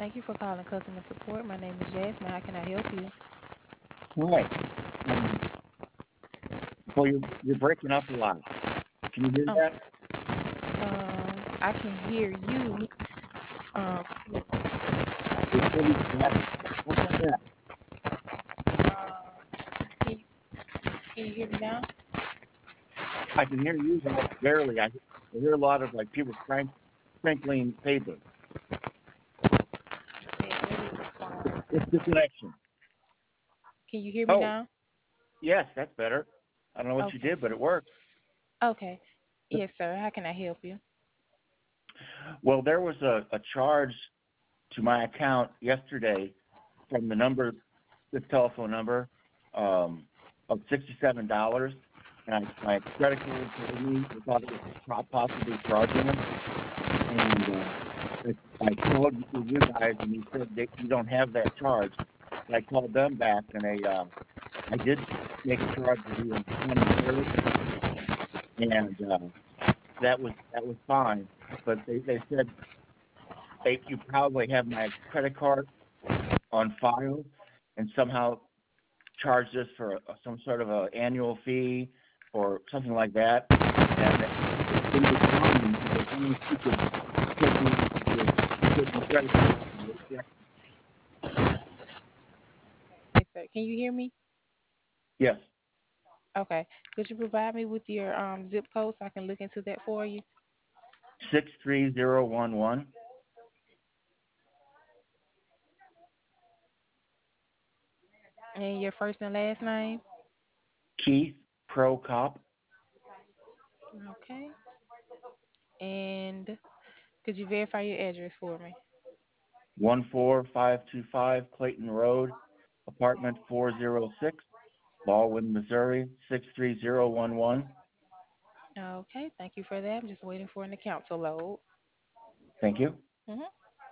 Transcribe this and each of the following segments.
Thank you for calling customer support. My name is Jasmine. How can I help you? Right. Um, well, you're breaking up a lot. Can you hear Um, that? I can hear you. Give me one It's pretty static. How about that? Can you, can you hear me now? I can hear you, but barely. I hear a lot of like people sprinkling paper. Okay, maybe it's the phone. It's the connection. Can you hear me Oh, now? yes, that's better. I don't know what you Okay. did, but it worked. Okay. Yes, sir. How can I help you? Well, there was a charge to my account yesterday from this telephone number, um, of $67, and my credit card told me I thought it was possibly fraudulent, and I called you guys, and you said that you don't have that charge. And I called them back, and I did make a charge with you on September 3rd, and that was fine. But they said you probably have my credit card on file, and somehow charged us for some sort of a annual fee or something like that. And they declined me because they only you could take my credit card. Yes, sir. Can you hear me? Yes, Okay. Could you provide me with your zip code so I can look into that for you? 63011. And your first and last name? Keith Pro Cop. Okay. And could you verify your address for me? 14525 Clayton Road, apartment 406, Baldwin, Missouri 63011. Okay. Thank you for that. I'm just waiting for an account to load. Thank you. Mhm.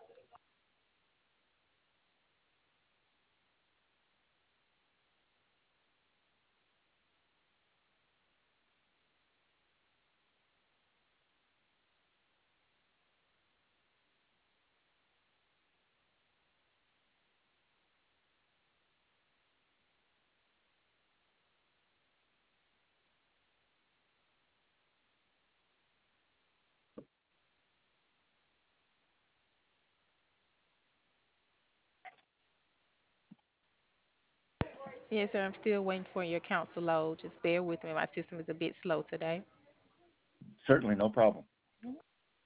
Yes, sir. I'm still waiting for your account to load. Just bear with me. My system is a bit slow today. Certainly, no problem. Mhm.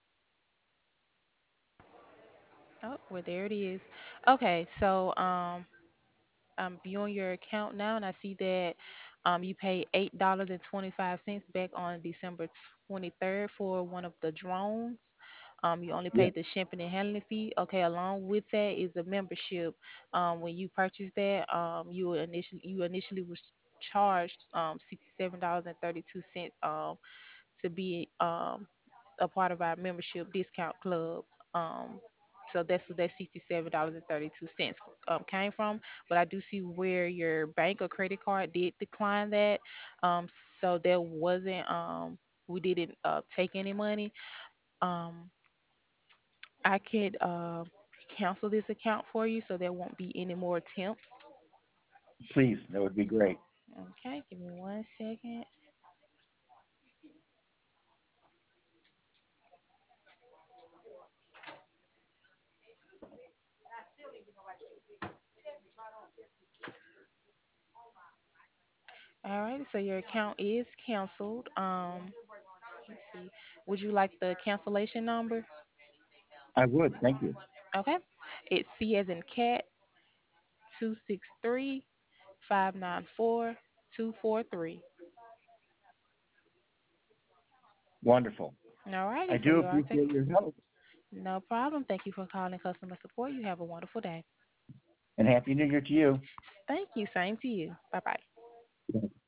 Oh, well, there it is. Okay, so I'm viewing your account now, and I see that you paid $8.25 back on December 23rd for one of the drones. You only Yes, paid the shipping and handling fee. Okay, along with that is a membership. When you purchased that, you initially was charged $67.32 to be a part of our membership discount club. Um, so that's what that $67.32 came from. But I do see where your bank or credit card did decline that. Um, so there wasn't we didn't take any money. Um, I could cancel this account for you so there won't be any more attempts. please, that would be great. Okay, give me 1 second. All right, so your account is canceled. Let's see. Would you like the cancellation number? I would. Thank you. Okay. It's C as in cat 263 594 243. Wonderful. All I righty, so do you are taken. appreciate your help, No problem. Thank you for calling customer support. You have a wonderful day. and Happy New Year to you. Thank you. Same to you. Bye bye.